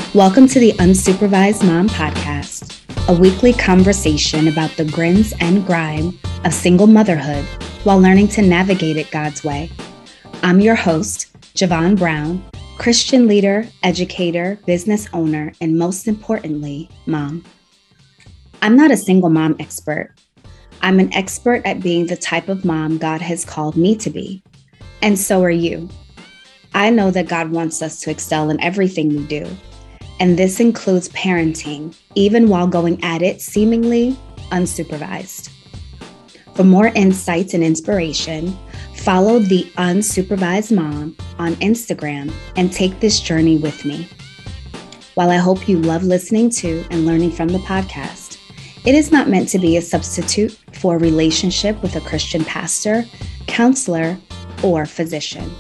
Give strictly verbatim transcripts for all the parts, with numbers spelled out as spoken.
Welcome to the Unsupervised Mom Podcast, a weekly conversation about the grins and grime of single motherhood while learning to navigate it God's way. I'm your host, Javon Brown, Christian leader, educator, business owner, and most importantly, mom. I'm not a single mom expert. I'm an expert at being the type of mom God has called me to be. And so are you. I know that God wants us to excel in everything we do. And this includes parenting, even while going at it seemingly unsupervised. For more insights and inspiration, follow the Unsupervised Mom on Instagram and take this journey with me. While I hope you love listening to and learning from the podcast, it is not meant to be a substitute for a relationship with a Christian pastor, counselor, or physician.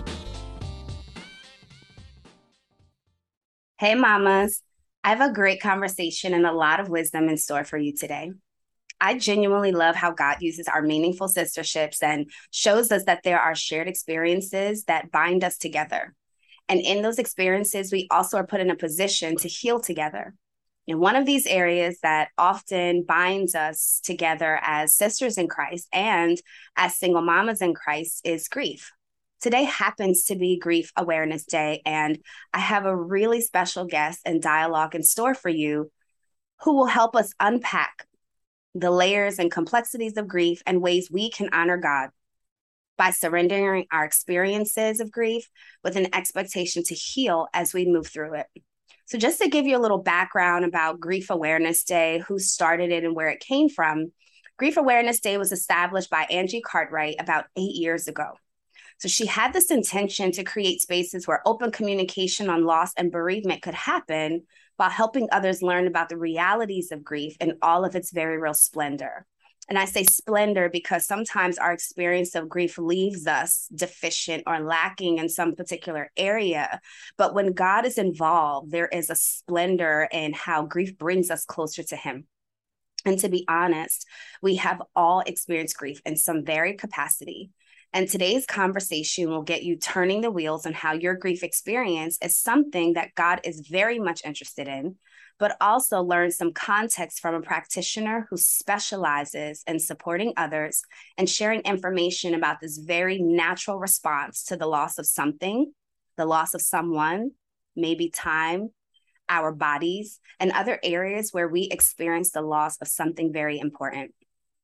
Hey, mamas. I have a great conversation and a lot of wisdom in store for you today. I genuinely love how God uses our meaningful sisterships and shows us that there are shared experiences that bind us together. And in those experiences, we also are put in a position to heal together. And one of these areas that often binds us together as sisters in Christ and as single mamas in Christ is grief. Today happens to be Grief Awareness Day, and I have a really special guest and dialogue in store for you who will help us unpack the layers and complexities of grief and ways we can honor God by surrendering our experiences of grief with an expectation to heal as we move through it. So just to give you a little background about Grief Awareness Day, who started it and where it came from, Grief Awareness Day was established by Angie Cartwright about eight years ago. So she had this intention to create spaces where open communication on loss and bereavement could happen while helping others learn about the realities of grief in all of its very real splendor. And I say splendor because sometimes our experience of grief leaves us deficient or lacking in some particular area. But when God is involved, there is a splendor in how grief brings us closer to Him. And to be honest, we have all experienced grief in some varied capacity. And today's conversation will get you turning the wheels on how your grief experience is something that God is very much interested in, but also learn some context from a practitioner who specializes in supporting others and sharing information about this very natural response to the loss of something, the loss of someone, maybe time, our bodies, and other areas where we experience the loss of something very important.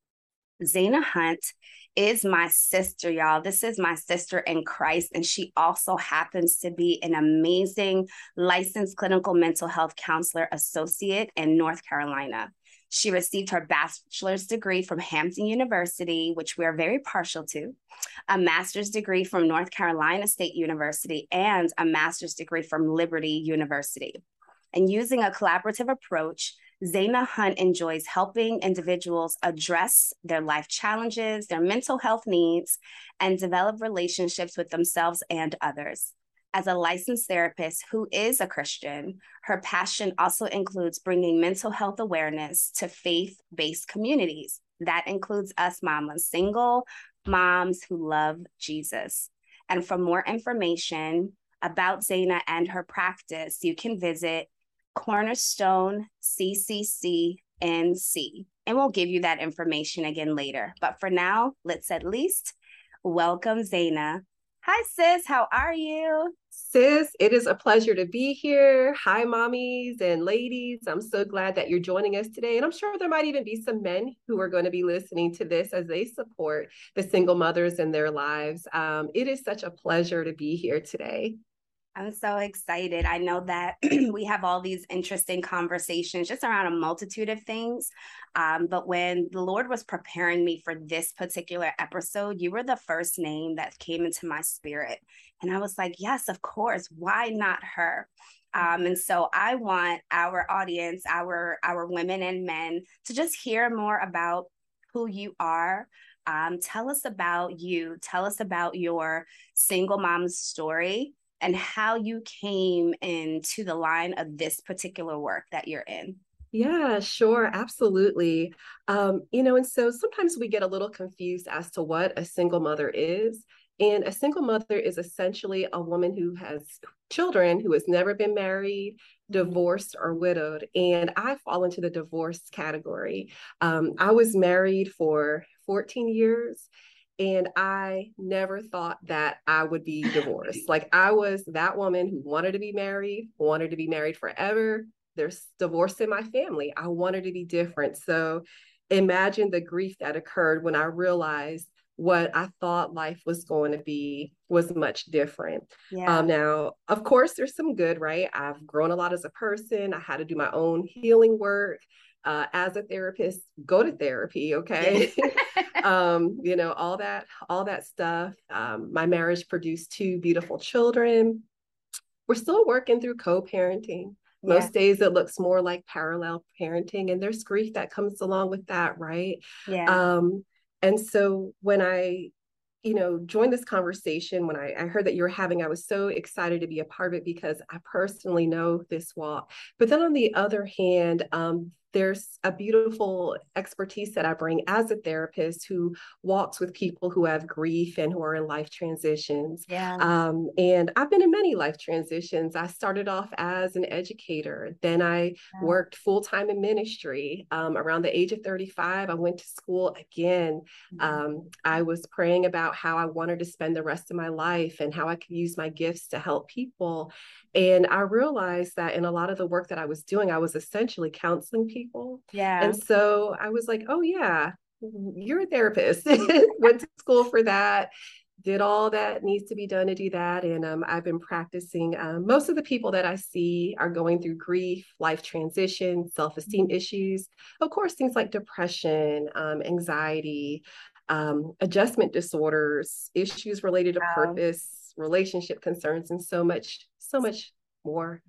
Zaina Hunt is my sister, y'all. This is my sister in Christ, and she also happens to be an amazing licensed clinical mental health counselor associate in North Carolina. She received her bachelor's degree from Hampton University, which we are very partial to, a master's degree from North Carolina State University, and a master's degree from Liberty University. And using a collaborative approach, Zaina Hunt enjoys helping individuals address their life challenges, their mental health needs, and develop relationships with themselves and others. As a licensed therapist who is a Christian, her passion also includes bringing mental health awareness to faith-based communities. That includes us mamas, single moms who love Jesus. And for more information about Zaina and her practice, you can visit Cornerstone C C C N C, and we'll give you that information again later. But for now, let's at least welcome Zaina. Hi, sis. How are you? Sis, it is a pleasure to be here. Hi, mommies and ladies. I'm so glad that you're joining us today. And I'm sure there might even be some men who are going to be listening to this as they support the single mothers in their lives. Um, it is such a pleasure to be here today. I'm so excited. I know that we have all these interesting conversations just around a multitude of things. Um, but when the Lord was preparing me for this particular episode, you were the first name that came into my spirit. And I was like, yes, of course. Why not her? Um, and so I want our audience, our, our women and men to just hear more about who you are. Um, tell us about you. Tell us about your single mom's story and how you came into the line of this particular work that you're in. Yeah, sure. Absolutely. Um, you know, and so sometimes we get a little confused as to what a single mother is. And a single mother is essentially a woman who has children, who has never been married, divorced or widowed, and I fall into the divorced category. Um, I was married for fourteen years, and I never thought that I would be divorced. Like, I was that woman who wanted to be married, wanted to be married forever. There's divorce in my family. I wanted to be different. So imagine the grief that occurred when I realized what I thought life was going to be was much different. Yeah. Um, now, of course, there's some good, right? I've grown a lot as a person. I had to do my own healing work. Uh, as a therapist, go to therapy, okay? Yeah. um, you know, all that, all that stuff. Um, my marriage produced two beautiful children. We're still working through co-parenting. Yeah. Most days it looks more like parallel parenting, and there's grief that comes along with that, right? Yeah. Um, and so when I, you know, joined this conversation, when I, I heard that you were having, I was so excited to be a part of it because I personally know this walk. But then on the other hand, um, there's a beautiful expertise that I bring as a therapist who walks with people who have grief and who are in life transitions. Yeah. Um, and I've been in many life transitions. I started off as an educator, then I Yeah. worked full time in ministry. Um, around the age of thirty-five, I went to school again. Um, I was praying about how I wanted to spend the rest of my life and how I could use my gifts to help people. And I realized that in a lot of the work that I was doing, I was essentially counseling people. Yeah. And so I was like, oh, yeah, you're a therapist. Went to school for that, did all that needs to be done to do that. And um, I've been practicing. Um, most of the people that I see are going through grief, life transition, self-esteem issues. Of course, things like depression, um, anxiety, um, adjustment disorders, issues related to Wow. purpose, relationship concerns, and so much, so much more.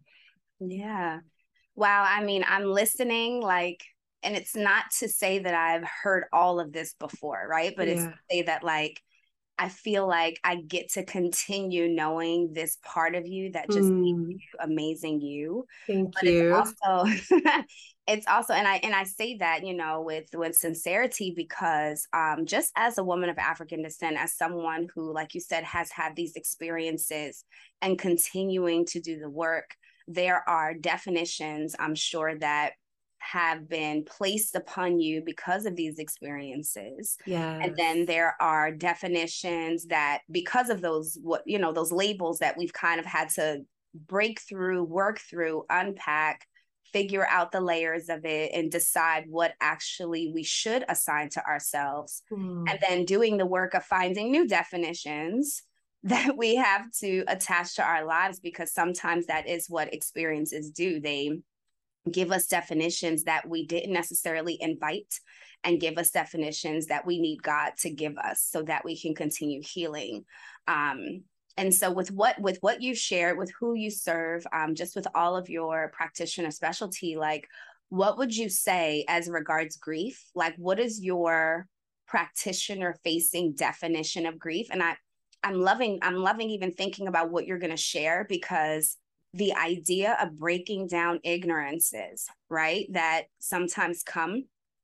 Yeah. Wow. I mean, I'm listening, like, and it's not to say that I've heard all of this before, right? But it's to Yeah. say that, like, I feel like I get to continue knowing this part of you that just makes Mm, you amazing you. thank But it's you. also it's also and I and I say that, you know, with with sincerity because um just as a woman of African descent, as someone who, like you said, has had these experiences and continuing to do the work, there are definitions I'm sure that have been placed upon you because of these experiences. And Yes. then there are definitions that because of those what you know those labels that we've kind of had to break through, work through, unpack, figure out the layers of it and decide what actually we should assign to ourselves. And Mm, then doing the work of finding new definitions that we have to attach to our lives because sometimes that is what experiences do. They give us definitions that we didn't necessarily invite and give us definitions that we need God to give us so that we can continue healing. Um, and so with what with what you shared, with who you serve, um, just with all of your practitioner specialty, like what would you say as regards grief? Like what is your practitioner facing definition of grief? And I I'm loving I'm loving even thinking about what you're going to share because the idea of breaking down ignorances, right, that sometimes come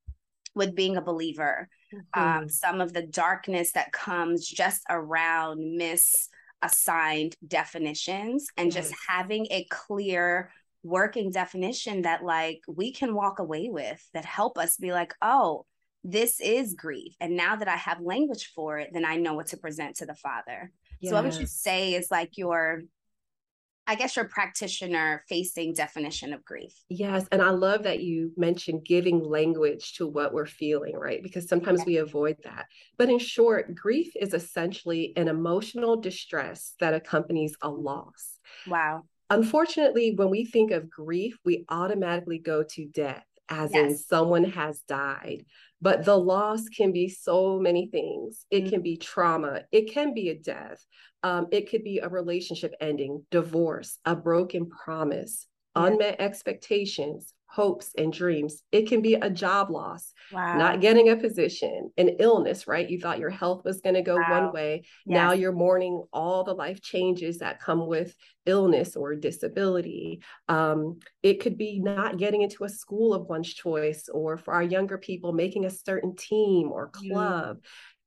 with being a believer, um, mhm. some of the darkness that comes just around misassigned definitions, and just Yes. having a clear working definition that like we can walk away with that help us be like, oh, this is grief. And now that I have language for it, then I know what to present to the Father. So what would you Yes. say is like your I guess your practitioner facing definition of grief? Yes. And I love that you mentioned giving language to what we're feeling, right? Because sometimes we avoid that. But in short, grief is essentially an emotional distress that accompanies a loss. Wow. Unfortunately, when we think of grief, we automatically go to death, as in Yes. someone has died. But the loss can be so many things. It can be trauma, it can be a death, um, it could be a relationship ending, divorce, a broken promise, Yeah. unmet expectations, hopes, and dreams. It can be a job loss, Wow. not getting a position, an illness, right? You thought your health was going to go one Wow. way. Now Yes. you're mourning all the life changes that come with illness or disability. Um, it could be not getting into a school of one's choice, or for our younger people, making a certain team or Mm. club.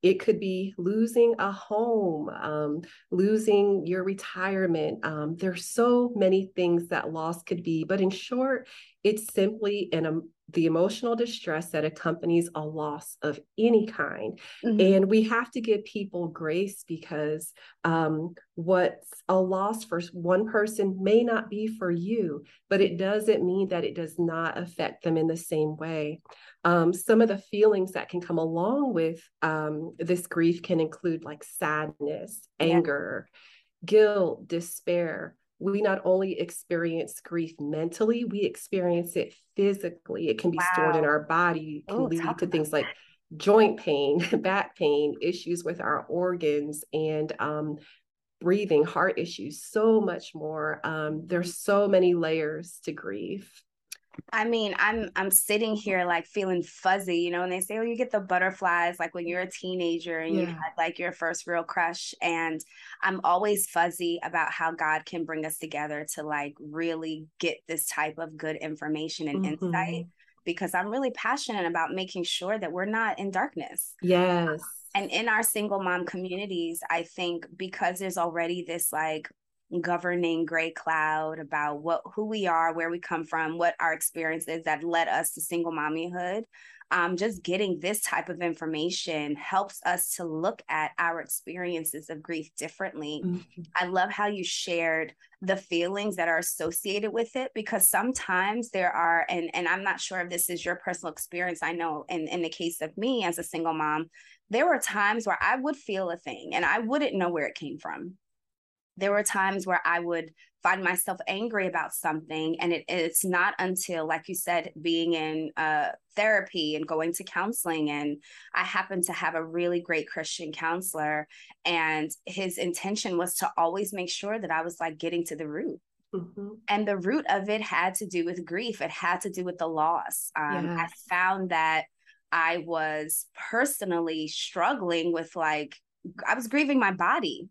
it could be losing a home, um, losing your retirement. Um, there's so many things that loss could be, but in short, it's simply an um, the emotional distress that accompanies a loss of any kind. Mm-hmm. And we have to give people grace because um, what's a loss for one person may not be for you, but it doesn't mean that it does not affect them in the same way. Um, some of the feelings that can come along with um, this grief can include like sadness, Yeah. anger, guilt, despair. We not only experience grief mentally, we experience it physically. It can be stored in Wow. our body, it can Oh, lead talk to about things like joint pain, back pain, issues with our organs, and um, breathing, heart issues, so much more. Um, that. there's so many layers to grief. I mean, I'm I'm sitting here like feeling fuzzy, you know, and they say, oh, you get the butterflies like when you're a teenager and you Yeah. had like your first real crush. And I'm always fuzzy about how God can bring us together to like really get this type of good information and Mm-hmm. insight because I'm really passionate about making sure that we're not in darkness. Yes. And in our single mom communities, I think because there's already this like governing gray cloud about what who we are, where we come from, what our experience is that led us to single mommyhood. Um, just getting this type of information helps us to look at our experiences of grief differently. Mm-hmm. I love how you shared the feelings that are associated with it because sometimes there are, and, and I'm not sure if this is your personal experience. I know in, in the case of me as a single mom, there were times where I would feel a thing and I wouldn't know where it came from. There were times where I would find myself angry about something. And it, it's not until, like you said, being in uh, therapy and going to counseling. And I happened to have a really great Christian counselor. And his intention was to always make sure that I was like getting to the root. Mm-hmm. And the root of it had to do with grief, it had to do with the loss. Um, I Yes. found that I was personally struggling with like, I was grieving my body.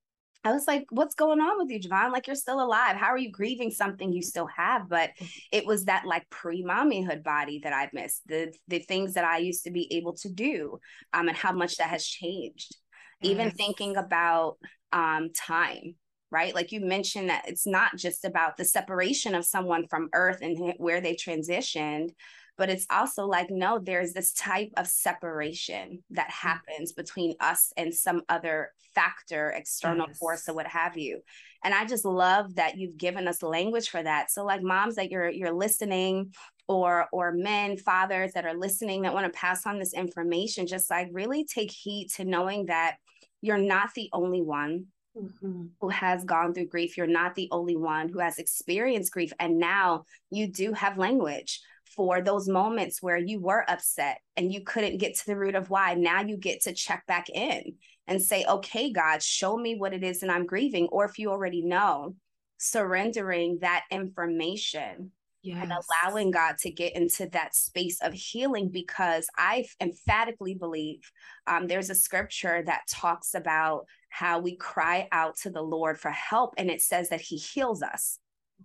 I was like, what's going on with you, Javon? Like, you're still alive. How are you grieving something you still have? But it was that like pre-mommyhood body that I missed, the the things that I used to be able to do, um, and how much that has changed. Even Yes. thinking about um, time, right? Like you mentioned that it's not just about the separation of someone from earth and where they transitioned, but it's also like, no, there's this type of separation that happens between us and some other factor, external force, or Yes. what have you. And I just love that you've given us language for that. So like moms that you're you're listening, or or men, fathers that are listening that want to pass on this information, just like really take heed to knowing that you're not the only one Mm-hmm. who has gone through grief. You're not the only one who has experienced grief. And now you do have language for those moments where you were upset and you couldn't get to the root of why. Now you get to check back in and say, okay, God, show me what it is that I'm grieving. Or if you already know, surrendering that information and Yes. allowing God to get into that space of healing, because I emphatically believe um, there's a scripture that talks about how we cry out to the Lord for help, and it says that he heals us.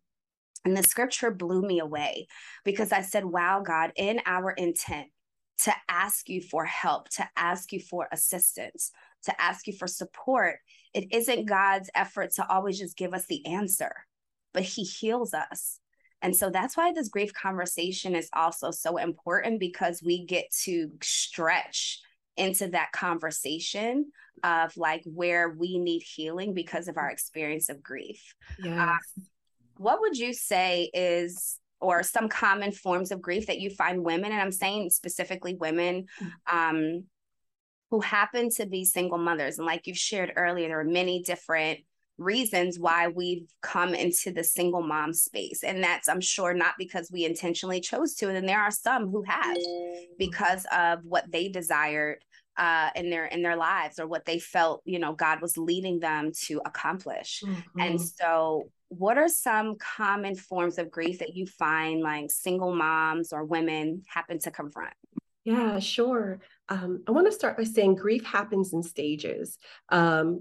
And the scripture blew me away because I said, wow, God, in our intent to ask you for help, to ask you for assistance, to ask you for support, it isn't God's effort to always just give us the answer, but he heals us. And so that's why this grief conversation is also so important, because we get to stretch into that conversation of like where we need healing because of our experience of grief. Yes. Um, what would you say is, or some common forms of grief that you find women, and I'm saying specifically women, um, who happen to be single mothers? And like you've shared earlier, there are many different reasons why we've come into the single mom space. And that's, I'm sure, not because we intentionally chose to. And then there are some who have, because of what they desired uh, in their in their lives, or what they felt, you know, God was leading them to accomplish. And Mm-hmm. so what are some common forms of grief that you find like single moms or women happen to confront? Yeah, sure. Um, I want to start by saying grief happens in stages. Um,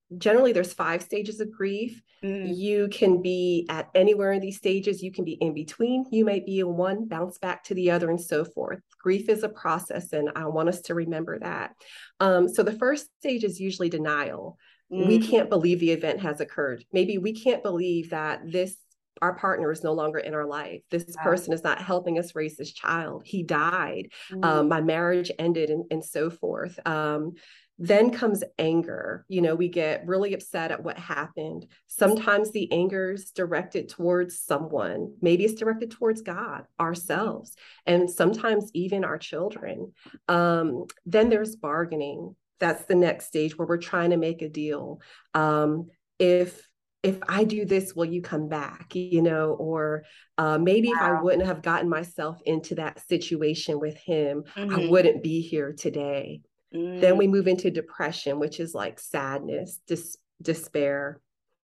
generally there's five stages of grief. Mm. You can be at anywhere in these stages. You can be in between. You might be in one, bounce back to the other, and so forth. Grief is a process, and I want us to remember that. Um, so the first stage is usually denial. Mm. We can't believe the event has occurred. Maybe we can't believe that this our partner is no longer in our life. This wow. person is not helping us raise this child. He died. Mm. Um, my marriage ended, and, and so forth. Um, Then comes anger. You know, we get really upset at what happened. Sometimes the anger is directed towards someone. Maybe it's directed towards God, ourselves, and sometimes even our children. Um, then there's bargaining. That's the next stage where we're trying to make a deal. Um, if if I do this, will you come back? You know, or uh, maybe wow. if I wouldn't have gotten myself into that situation with him, mm-hmm. I wouldn't be here today. Mm. Then we move into depression, which is like sadness, dis- despair.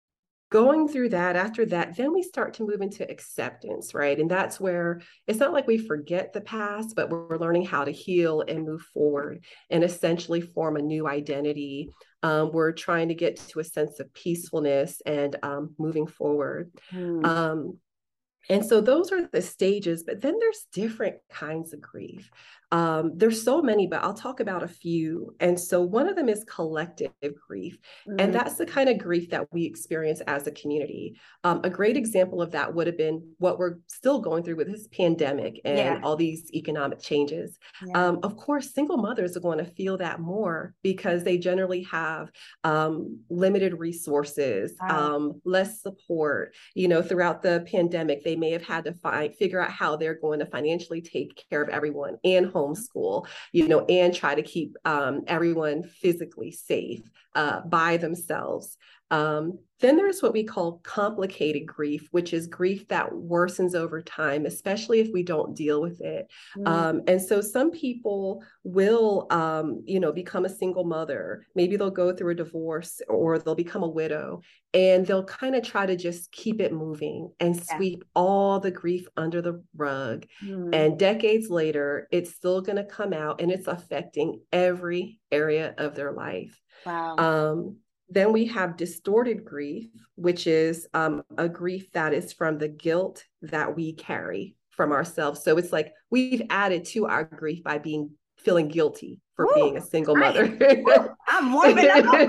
Going through that, after that, then we start to move into acceptance, right? And that's where it's not like we forget the past, but we're learning how to heal and move forward and essentially form a new identity. Um, we're trying to get to a sense of peacefulness and um, moving forward. Mm. Um, And so those are the stages, but then there's different kinds of grief. Um, there's so many, but I'll talk about a few. And so one of them is collective grief. Mm-hmm. And that's the kind of grief that we experience as a community. Um, a great example of that would have been what we're still going through with this pandemic and yeah. all these economic changes. Yeah. Um, of course, single mothers are going to feel that more because they generally have um, limited resources, wow. um, less support. You know, throughout the pandemic, they may have had to find, figure out how they're going to financially take care of everyone and homeschool, you know, and try to keep um, everyone physically safe uh, by themselves. Um, then there's what we call complicated grief, which is grief that worsens over time, especially if we don't deal with it. Mm. Um, and so some people will, um, you know, become a single mother. Maybe they'll go through a divorce or they'll become a widow, and they'll kind of try to just keep it moving and sweep yeah. all the grief under the rug. Mm. And decades later, it's still going to come out and it's affecting every area of their life. Wow. Um, Then we have distorted grief, which is um, a grief that is from the guilt that we carry from ourselves. So it's like we've added to our grief by being feeling guilty for Ooh, being a single mother. I, I'm warming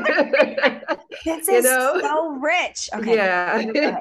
up. This is you know? so rich. Okay. Yeah.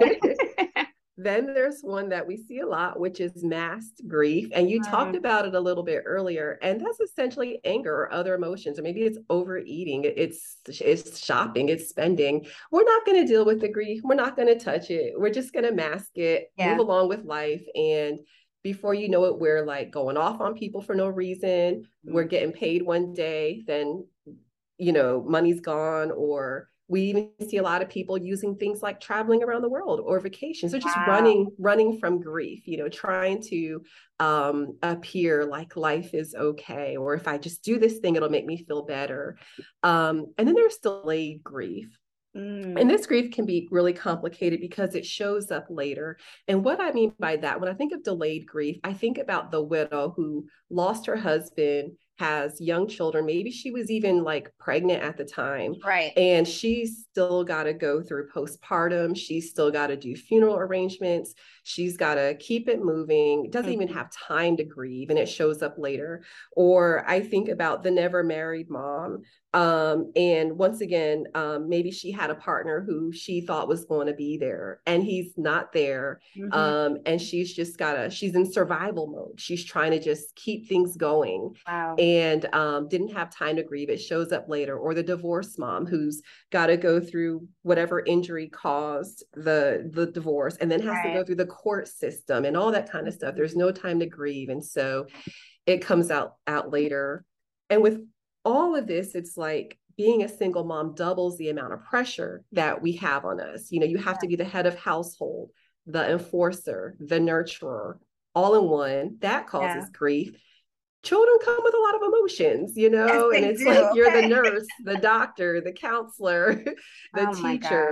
Then there's one that we see a lot, which is masked grief. And you mm. talked about it a little bit earlier. And that's essentially anger or other emotions, or maybe it's overeating, it's, it's shopping, it's spending. We're not going to deal with the grief. We're not going to touch it. We're just going to mask it, yeah. move along with life. And before you know it, we're like going off on people for no reason. Mm. We're getting paid one day, then, you know, money's gone, or we even see a lot of people using things like traveling around the world or vacations. They're just wow. running, running from grief, you know, trying to um, appear like life is okay. Or if I just do this thing, it'll make me feel better. Um, and then there's delayed grief. Mm. And this grief can be really complicated because it shows up later. And what I mean by that, when I think of delayed grief, I think about the widow who lost her husband, has young children. Maybe she was even like pregnant at the time. Right. And she's still got to go through postpartum. She's still got to do funeral arrangements. She's got to keep it moving. Doesn't mm-hmm. even have time to grieve, and it shows up later. Or I think about the never married mom. Um, and once again, um, maybe she had a partner who she thought was going to be there, and he's not there. Mm-hmm. Um, and she's just gotta, she's in survival mode. She's trying to just keep things going. Wow. And um, didn't have time to grieve. It shows up later. Or the divorce mom who's got to go through whatever injury caused the, the divorce, and then has right. to go through the court system and all that kind of stuff. There's no time to grieve. And so it comes out, out later. And with all of this, it's like being a single mom doubles the amount of pressure that we have on us. You know, you have yeah. to be the head of household, the enforcer, the nurturer, all in one. That causes yeah. grief. Children come with a lot of emotions, you know, yes, and it's do. like you're the nurse, the doctor, the counselor, the oh teacher.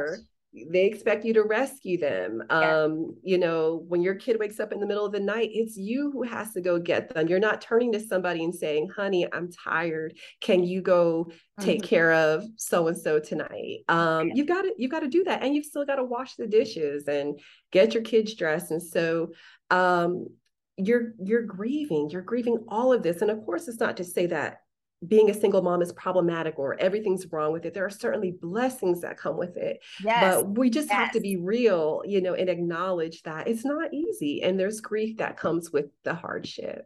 they expect you to rescue them. Yeah. Um, you know, when your kid wakes up in the middle of the night, it's you who has to go get them. You're not turning to somebody and saying, honey, I'm tired. Can you go take Mm-hmm. care of so and so tonight? Um, you've got to you've got to do that. And you've still got to wash the dishes and get your kids dressed. And so um you're you're grieving, you're grieving all of this. And of course, it's not to say that being a single mom is problematic or everything's wrong with it. There are certainly blessings that come with it, Yes. but we just have to Yes. be real, you know, and acknowledge that it's not easy and there's grief that comes with the hardship.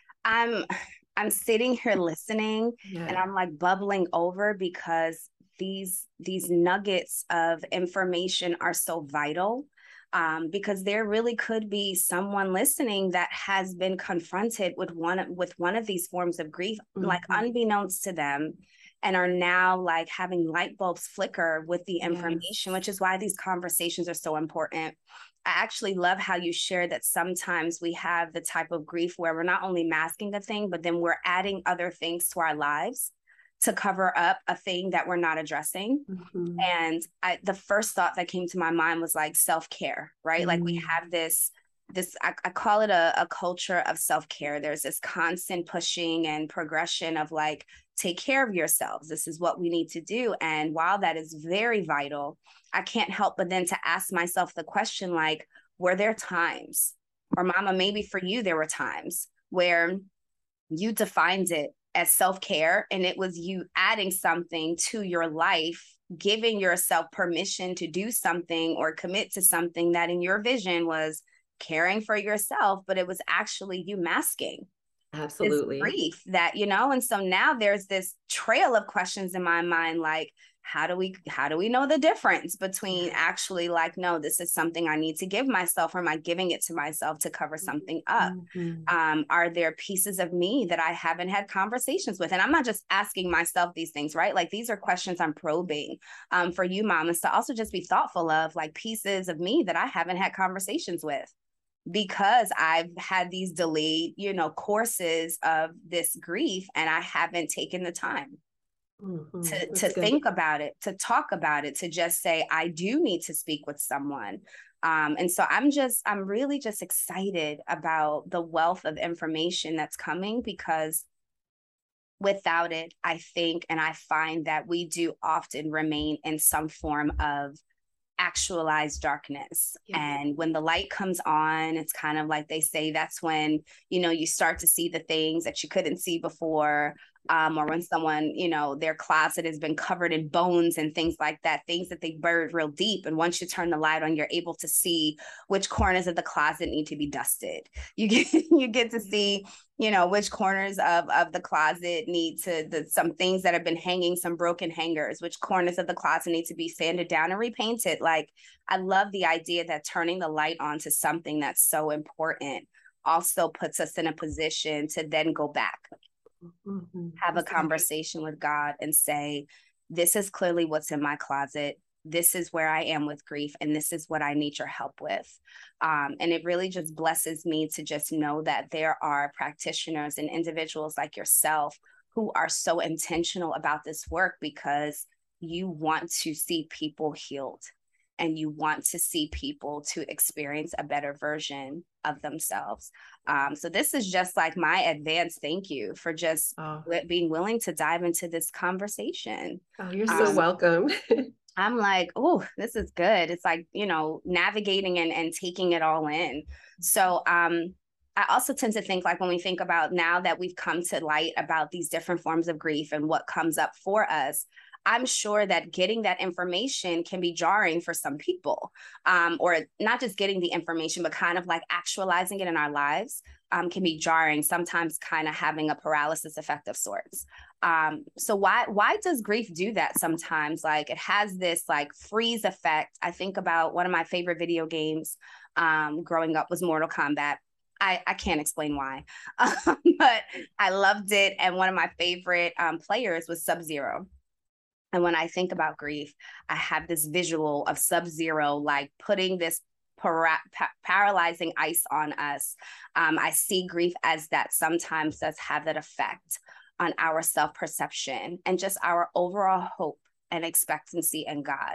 I'm I'm sitting here listening and Yeah. I'm like bubbling over because these these nuggets of information are so vital. Um, because there really could be someone listening that has been confronted with one with one of these forms of grief, like Mm-hmm. unbeknownst to them, and are now like having light bulbs flicker with the information, Yes. which is why these conversations are so important. I actually love how you share that sometimes we have the type of grief where we're not only masking a thing, but then we're adding other things to our lives to cover up a thing that we're not addressing. Mm-hmm. And I, the first thought that came to my mind was like self-care, right? Like we Mm-hmm. have this, this, I, I call it a, a culture of self-care. There's this constant pushing and progression of like, take care of yourselves. This is what we need to do. And while that is very vital, I can't help but then to ask myself the question, like, were there times, or mama, maybe for you, there were times where you defined it as self-care and it was you adding something to your life, giving yourself permission to do something or commit to something that in your vision was caring for yourself, but it was actually you masking this Absolutely. grief that, you know, and so now there's this trail of questions in my mind, like, how do we how do we know the difference between actually like, no, this is something I need to give myself, or am I giving it to myself to cover something up? Mm-hmm. Um, are there pieces of me that I haven't had conversations with? And I'm not just asking myself these things, right? Like these are questions I'm probing um, for you, mamas, to also just be thoughtful of, like pieces of me that I haven't had conversations with, because I've had these delayed, you know, courses of this grief and I haven't taken the time Mm-hmm. to to That's good. think about it, to talk about it, to just say I do need to speak with someone. Um, and so I'm just I'm really just excited about the wealth of information that's coming, because without it, I think and I find that we do often remain in some form of actualized darkness. Yes. And when the light comes on, it's kind of like they say that's when, you know, you start to see the things that you couldn't see before. Um, or when someone, you know, their closet has been covered in bones and things like that, things that they buried real deep. And once you turn the light on, you're able to see which corners of the closet need to be dusted. You get you get to see, you know, which corners of, of the closet need to, the, some things that have been hanging, some broken hangers, which corners of the closet need to be sanded down and repainted. Like, I love the idea that turning the light on to something that's so important also puts us in a position to then go back, Mm-hmm. have a That's good. conversation with God and say, this is clearly what's in my closet. This is where I am with grief, and this is what I need your help with. Um, and it really just blesses me to just know that there are practitioners and individuals like yourself who are so intentional about this work, because you want to see people healed and you want to see people to experience a better version of themselves. Um, so this is just like my advance thank you for just Oh, being willing to dive into this conversation. oh you're so Um, welcome. I'm like, oh, this is good. It's like, you know, navigating and, and taking it all in. So um, I also tend to think, like, when we think about now that we've come to light about these different forms of grief and what comes up for us, I'm sure that getting that information can be jarring for some people, um, or not just getting the information, but kind of like actualizing it in our lives um, can be jarring, sometimes kind of having a paralysis effect of sorts. Um, so why why does grief do that sometimes? Like, it has this like freeze effect. I think about one of my favorite video games um, growing up was Mortal Kombat. I, I can't explain why, um, but I loved it. And one of my favorite um, players was Sub-Zero. And when I think about grief, I have this visual of Sub-Zero, like putting this para- pa- paralyzing ice on us. Um, I see grief as that sometimes does have that effect on our self-perception and just our overall hope and expectancy in God.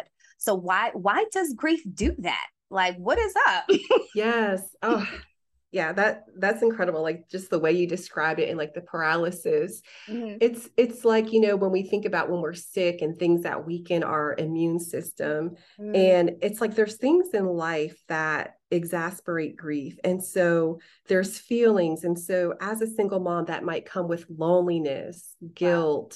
So why why does grief do that? Like, what is up? Yes. Oh, yeah, that that's incredible. Like just the way you described it and like the paralysis. Mhm. It's it's like, you know, when we think about when we're sick and things that weaken our immune system. Mm, And it's like there's things in life that exasperate grief. And so there's feelings. And so as a single mom, that might come with loneliness, wow. guilt,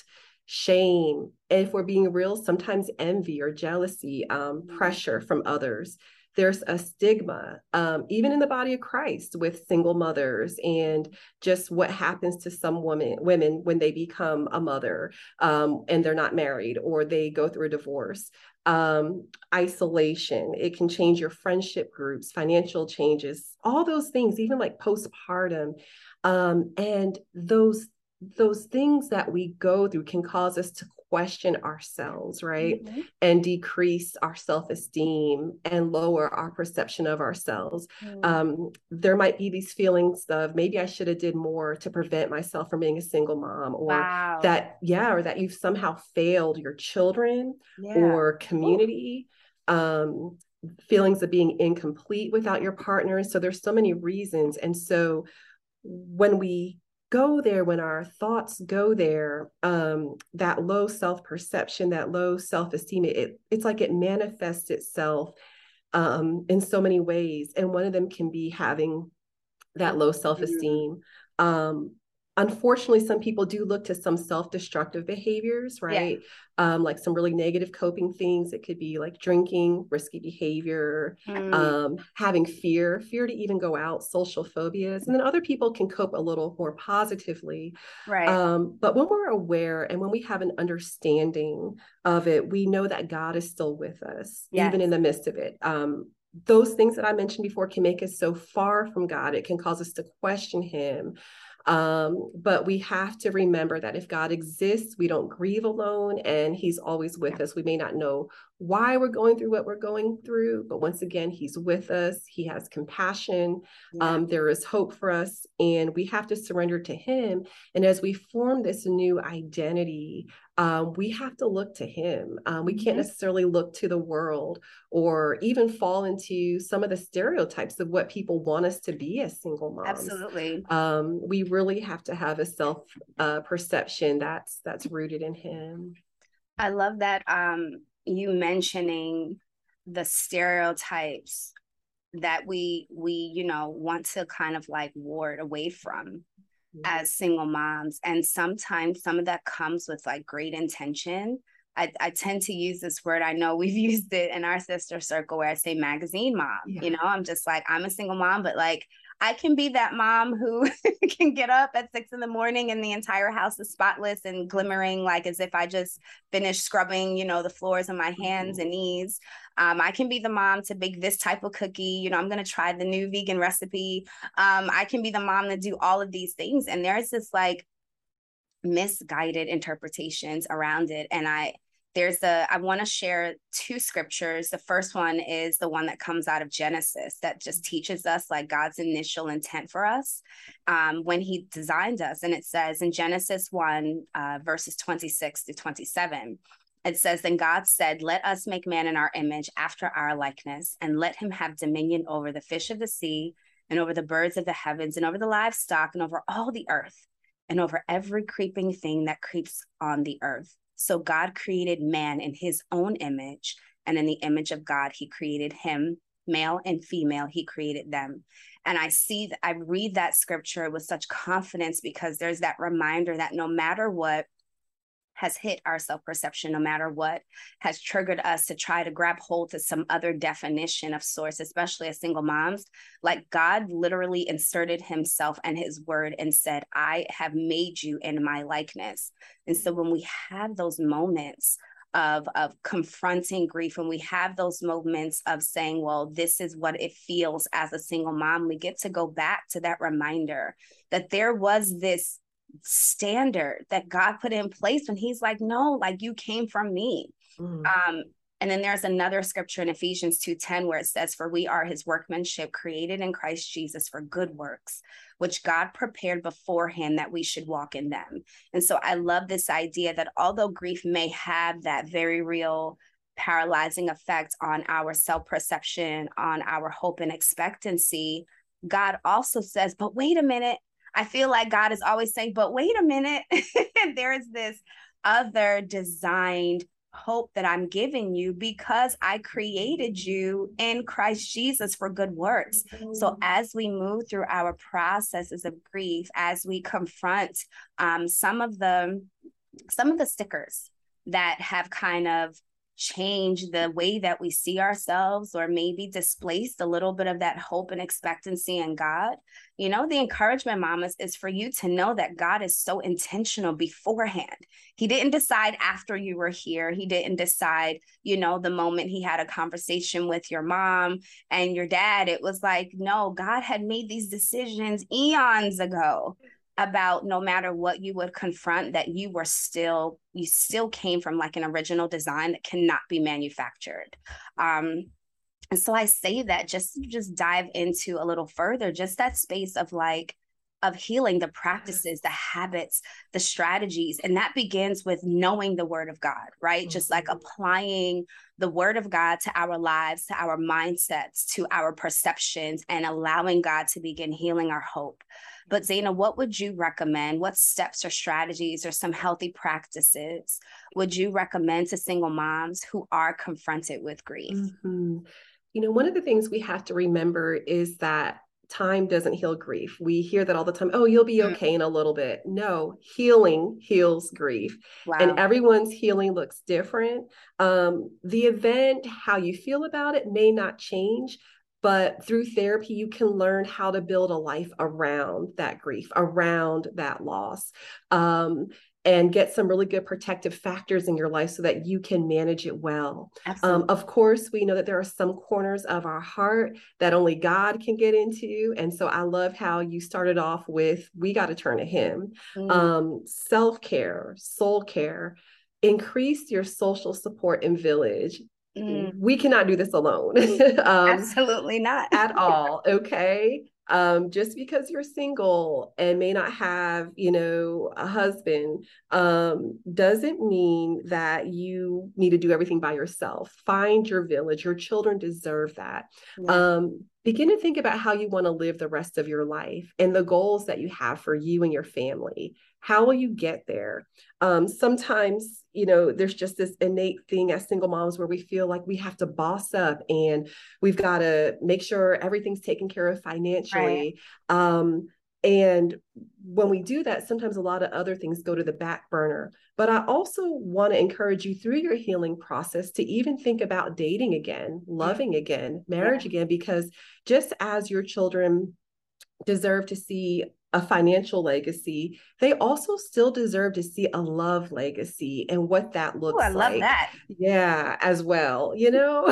shame. And if we're being real, sometimes envy or jealousy, um, Mm, pressure from others. There's a stigma, um, even in the body of Christ, with single mothers and just what happens to some women women when they become a mother, um, and they're not married or they go through a divorce. Um, isolation, it can change your friendship groups, financial changes, all those things, even like postpartum. Um, and those those things that we go through can cause us to question ourselves, right? mhm, And decrease our self-esteem and lower our perception of ourselves. mm. Um, there might be these feelings of maybe I should have did more to prevent myself from being a single mom, or Wow. that, yeah, or that you've somehow failed your children Yeah. or Ooh, community. Um, feelings of being incomplete without your partner. So there's so many reasons. And so when we go there, when our thoughts go there, um, that low self-perception, that low self-esteem, it, it's like it manifests itself um, in so many ways. And one of them can be having that low mm, self-esteem. Um, unfortunately, some people do look to some self-destructive behaviors, yeah. right? Um, like some really negative coping things. It could be like drinking, risky behavior, Mm, um, having fear, fear to even go out, social phobias. And then other people can cope a little more positively. right. Um, but when we're aware and when we have an understanding of it, we know that God is still with us, even in Yes. the midst of it. Um, those things that I mentioned before can make us so far from God. It can cause us to question Him. Um, but we have to remember that if God exists, we don't grieve alone and He's always with us. We may not know why we're going through what we're going through, but once again, He's with us. He has compassion. Yeah. Um, there is hope for us, and we have to surrender to Him. And as we form this new identity, um, we have to look to Him. Um, we can't Mhm. necessarily look to the world or even fall into some of the stereotypes of what people want us to be as single moms. Absolutely. Um, we really have to have a self uh, perception that's that's rooted in Him. I love that um you mentioning the stereotypes that we we you know want to kind of like ward away from as single moms. And sometimes some of that comes with like great intention. I, I tend to use this word. I know we've used it in our sister circle where I say magazine mom. Yeah. You know, I'm just like, I'm a single mom, but like I can be that mom who can get up at six in the morning and the entire house is spotless and glimmering, like as if I just finished scrubbing, you know, the floors on my hands and Mhm. knees. Um, I can be the mom to bake this type of cookie. You know, I'm going to try the new vegan recipe. Um, I can be the mom to do all of these things. And there's this like misguided interpretations around it. And I, there's a, I want to share two scriptures. The first one is the one that comes out of Genesis that just teaches us like God's initial intent for us um, when He designed us. And it says in Genesis one, uh, verses twenty-six to twenty-seven, it says, Then God said, Let us make man in our image after our likeness, and let him have dominion over the fish of the sea, and over the birds of the heavens, and over the livestock, and over all the earth, and over every creeping thing that creeps on the earth. So God created man in His own image, and in the image of God, He created him, male and female, He created them. And I see, I read that scripture with such confidence because there's that reminder that no matter what has hit our self-perception, no matter what has triggered us to try to grab hold to some other definition of source, especially as single moms, like God literally inserted Himself and His word and said, I have made you in my likeness. And so when we have those moments of of confronting grief, and we have those moments of saying, well, this is what it feels as a single mom, we get to go back to that reminder that there was this standard that God put in place when He's like, no, like you came from me. Mm. Um, and then there's another scripture in Ephesians two ten where it says, For we are His workmanship, created in Christ Jesus for good works, which God prepared beforehand that we should walk in them. And so I love this idea that although grief may have that very real paralyzing effect on our self-perception, on our hope and expectancy, God also says, but wait a minute. I feel like God is always saying, but wait a minute. There is this other designed hope that I'm giving you because I created you in Christ Jesus for good works. So as we move through our processes of grief, as we confront um, some of the some of the stickers that have kind of change the way that we see ourselves, or maybe displaced a little bit of that hope and expectancy in God, you know, the encouragement, mamas, is for you to know that God is so intentional beforehand. He didn't decide after you were here. He didn't decide, you know, the moment he had a conversation with your mom and your dad. It was like, no, God had made these decisions eons ago about no matter what you would confront, that you were still, you still came from like an original design that cannot be manufactured. Um, and so I say that just to just dive into a little further, just that space of like, of healing, the practices, the habits, the strategies. And that begins with knowing the word of God, right? Mm-hmm. Just like applying the word of God to our lives, to our mindsets, to our perceptions, and allowing God to begin healing our hope. But Zaina, what would you recommend? What steps or strategies or some healthy practices would you recommend to single moms who are confronted with grief? Mm-hmm. You know, one of the things we have to remember is that time doesn't heal grief. We hear that all the time. Oh, you'll be okay in a little bit. No, healing heals grief. Wow. And everyone's healing looks different. Um, the event, how you feel about it may not change, but through therapy, you can learn how to build a life around that grief, around that loss. Um, and get some really good protective factors in your life so that you can manage it well. Um, of course, we know that there are some corners of our heart that only God can get into. And so I love how you started off with, we got to turn to him. Mm. Um, self-care, soul care, increase your social support and village. Mm. We cannot do this alone. um, Absolutely not. At all. Okay. Um, just because you're single and may not have, you know, a husband, um, doesn't mean that you need to do everything by yourself. Find your village. Your children deserve that. Yeah. Um, begin to think about how you want to live the rest of your life and the goals that you have for you and your family. How will you get there? Um, sometimes, you know, there's just this innate thing as single moms where we feel like we have to boss up and we've got to make sure everything's taken care of financially. Right. Um, and when we do that, sometimes a lot of other things go to the back burner. But I also want to encourage you through your healing process to even think about dating again, loving mm-hmm. again, marriage yeah. again, because just as your children deserve to see a financial legacy, they also still deserve to see a love legacy and what that looks like. Ooh, I love that. Yeah, as well. You know,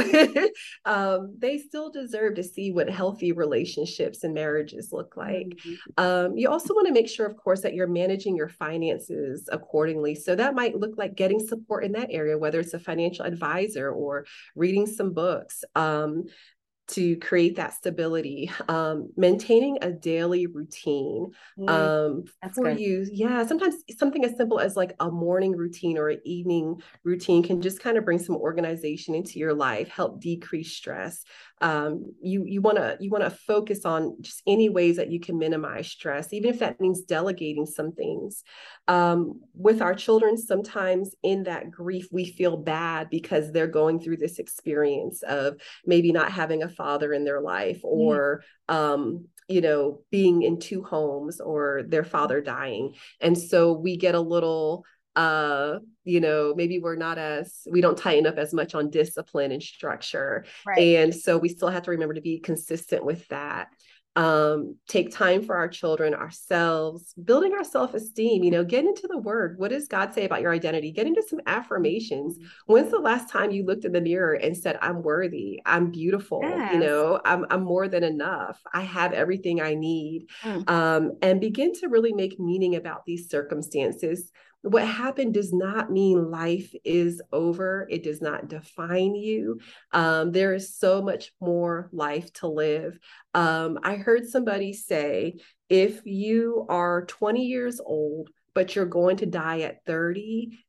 um, they still deserve to see what healthy relationships and marriages look like. Mm-hmm. Um, you also want to make sure, of course, that you're managing your finances accordingly. So that might look like getting support in that area, whether it's a financial advisor or reading some books. Um, to create that stability, um, maintaining a daily routine um, for good. you. Yeah, sometimes something as simple as like a morning routine or an evening routine can just kind of bring some organization into your life, help decrease stress. Um, you you want to you want to focus on just any ways that you can minimize stress, even if that means delegating some things. Um, with our children, sometimes in that grief, we feel bad because they're going through this experience of maybe not having a father in their life, or mm. um, you know, being in two homes, or their father dying, and so we get a little. Uh, you know, maybe we're not as, we don't tighten up as much on discipline and structure. Right. And so we still have to remember to be consistent with that. Um, take time for our children, ourselves, building our self-esteem, you know, get into the word. What does God say about your identity? Get into some affirmations. When's the last time you looked in the mirror and said, I'm worthy, I'm beautiful, yes. you know, I'm, I'm more than enough. I have everything I need. Mm. Um, and begin to really make meaning about these circumstances. What happened does not mean life is over. It does not define you. Um, there is so much more life to live. Um, I heard somebody say, if you are twenty years old, but you're going to die at thirty,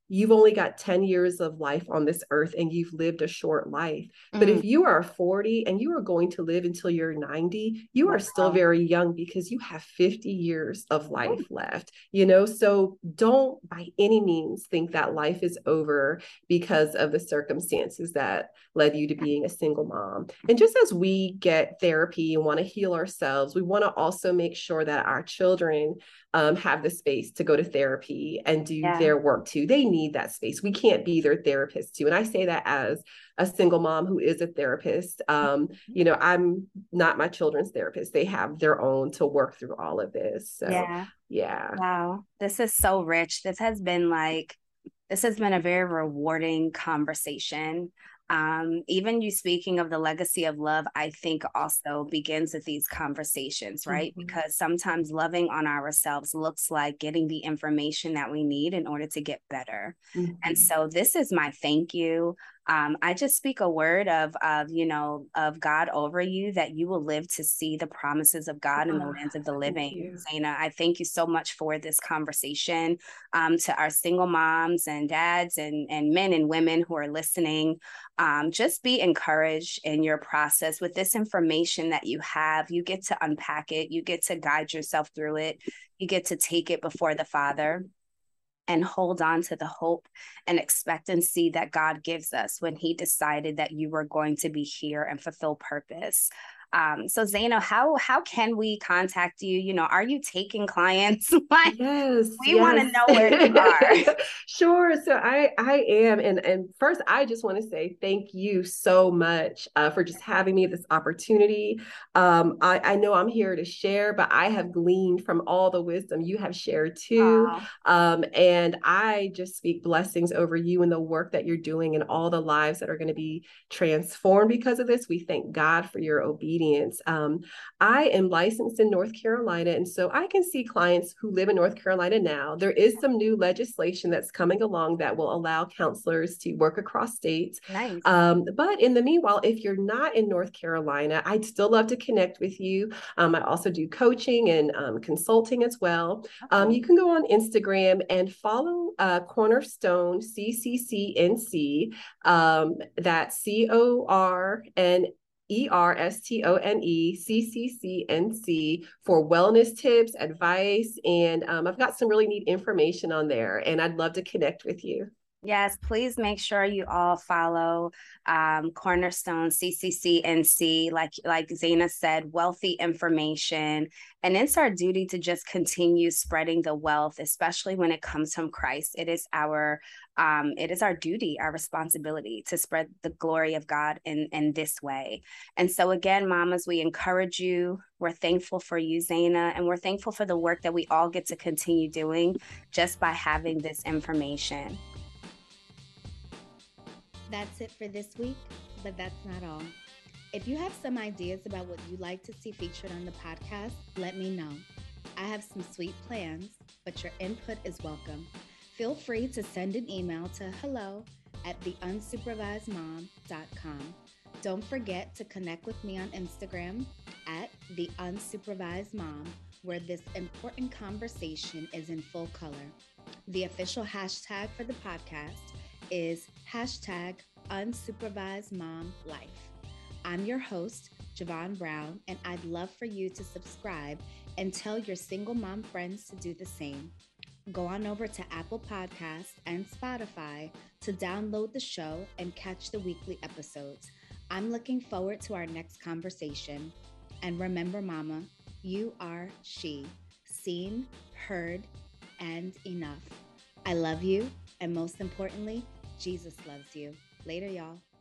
you've only got ten years of life on this earth and you've lived a short life. But Mm. if you are forty and you are going to live until you're ninety, you are still Wow. very young because you have fifty years of life left, you know? So don't by any means think that life is over because of the circumstances that led you to being a single mom. And just as we get therapy and want to heal ourselves, we want to also make sure that our children um, have the space to go to therapy and do Yeah. their work too. They need that space. We can't be their therapist too. And I say that as a single mom who is a therapist. Um, you know, I'm not my children's therapist. They have their own to work through all of this. So, Yeah. yeah. Wow. This is so rich. This has been like, this has been a very rewarding conversation. Um, even you speaking of the legacy of love, I think also begins with these conversations, right? Mm-hmm. Because sometimes loving on ourselves looks like getting the information that we need in order to get better. Mm-hmm. And so this is my thank you. Um, I just speak a word of, of, you know, of God over you, that you will live to see the promises of God in the Oh, lands of the thank living. you. Zaina, I thank you so much for this conversation. Um, to our single moms and dads and, and men and women who are listening, um, just be encouraged in your process with this information that you have. You get to unpack it. You get to guide yourself through it. You get to take it before the Father and hold on to the hope and expectancy that God gives us when he decided that you were going to be here and fulfill purpose. Um, so Zaina, how how can we contact you? You know, are you taking clients? Like, Yes, we want to yes. know where you are. Sure. So I I am, and and first I just want to say thank you so much uh, for just having me this opportunity. Um, I I know I'm here to share, but I have gleaned from all the wisdom you have shared too. Oh, Um, and I just speak blessings over you and the work that you're doing and all the lives that are going to be transformed because of this. We thank God for your obedience. Um, I am licensed in North Carolina, and so I can see clients who live in North Carolina now. There is some new legislation that's coming along that will allow counselors to work across states. nice. Um, but in the meanwhile, if you're not in North Carolina, I'd still love to connect with you. Um, I also do coaching and um, consulting as well. Um, Okay. you can go on Instagram and follow uh, Cornerstone C C C N C. Um, that's C O R N E R S T O N E C C C N C for wellness tips, advice, and um, I've got some really neat information on there, and I'd love to connect with you. Yes, please make sure you all follow um, Cornerstone C C C N C. Like like Zaina said, wealthy information, and it's our duty to just continue spreading the wealth, especially when it comes from Christ. It is our um, it is our duty, our responsibility to spread the glory of God in in this way. And so again, mamas, we encourage you. We're thankful for you, Zaina, and we're thankful for the work that we all get to continue doing just by having this information. That's it for this week, but that's not all. If you have some ideas about what you'd like to see featured on the podcast, let me know. I have some sweet plans, but your input is welcome. Feel free to send an email to hello at the unsupervised mom dot com. Don't forget to connect with me on Instagram at the unsupervised mom, where this important conversation is in full color. The official hashtag for the podcast is hashtag unsupervised mom life. I'm your host, Javon Brown, and I'd love for you to subscribe and tell your single mom friends to do the same. Go on over to Apple Podcasts and Spotify to download the show and catch the weekly episodes. I'm looking forward to our next conversation. And remember, Mama, you are she, seen, heard, and enough. I love you, and most importantly, Jesus loves you. Later, y'all.